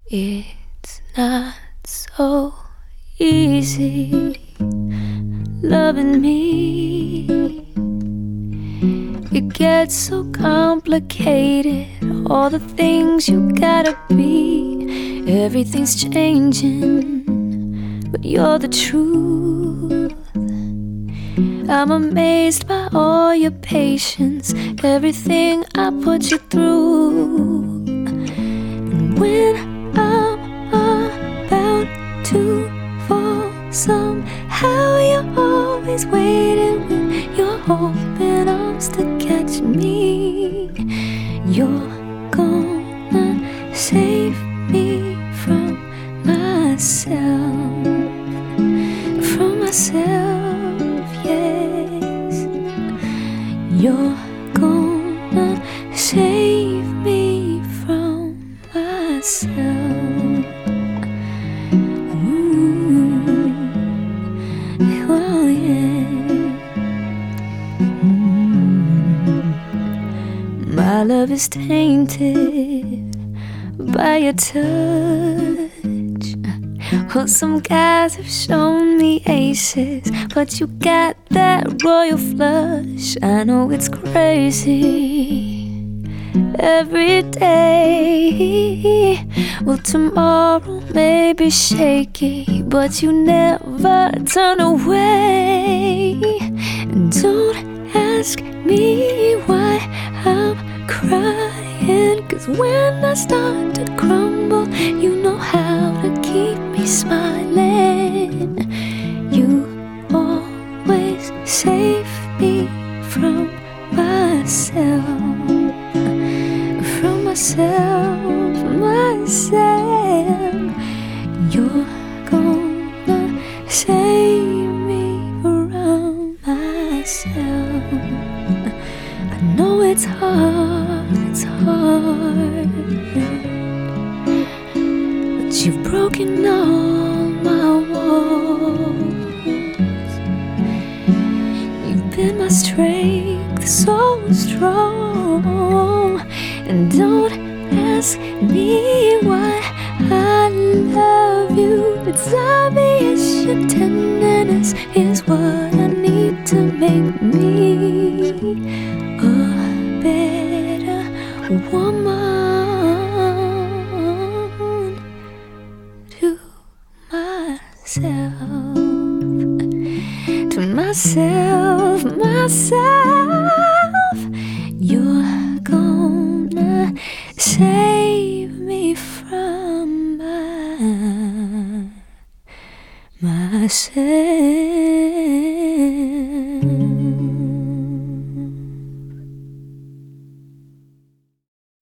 It's not so easy loving me. It gets so complicated, all the things you gotta be. Everything's changing, but you're the truth. I'm amazed by all your patience, everything I put you through. And when I'm about to fall, somehow you're always waiting with your open arms to catch me. You're gonna save me from myself, yes. You're gonna save me from myself. Oh yeah. My love is tainted by your touch. Well, some guys have shown me aces, but you got that royal flush. I know it's crazy every day. Well, tomorrow may be shaky, but you never turn away. And don't ask me why I'm crying, 'cause when I start to crumble, you know how to keep me smiling. You always save me from myself, from myself. You're gonna save me from myself. I know it's hard, but you've broken all my walls. You've been my strength, so strong. And don't ask me why I love you. It's obvious your tenderness is what I need to make me a better woman to myself, myself. You're gonna save me from myself.